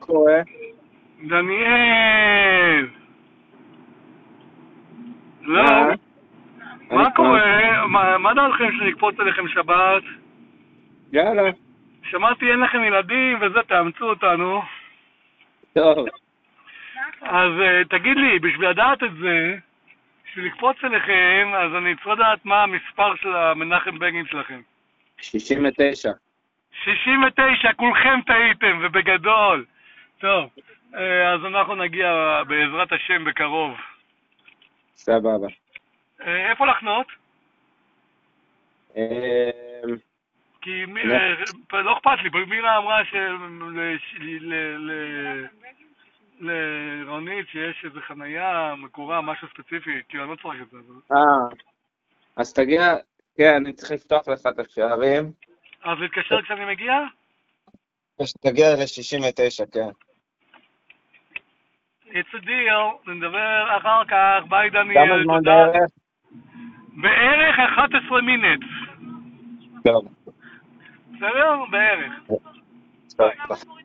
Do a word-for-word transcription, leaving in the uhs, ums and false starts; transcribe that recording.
קורה? דניאל! לא, מה? מה קורה? מה, מה דעתכם שנקפוץ עליכם שבת? יאללה. שמעתי אין לכם ילדים וזה, תאמצו אותנו. טוב. אז uh, תגיד לי, בשביל לדעת את זה, בשביל לקפוץ אליכם, אז אני צריך לדעת מה המספר של המנחם בגין שלכם. שישים ותשע. שישים ותשע, כולכם טעיתם, ובגדול. טוב, uh, אז אנחנו נגיע בעזרת השם בקרוב. סבבה. Uh, איפה לחנות? אמ, כי מי, לא אכפת לי, מירה אמרה לרונית שיש איזה חנייה מקורה, משהו ספציפי, כאילו אני לא צריך את זה. אה, אז תגיע, כן, אני צריך לפתוח לך את השערים. אז להתקשר כשאני מגיע? תגיע ל-שישים ותשע, כן. It's a deal, נדבר אחר כך, ביי כמה דניאל, זמן תודה. בערך? בערך אחת עשרה מינט. טוב. בסדר? בערך. טוב. ביי.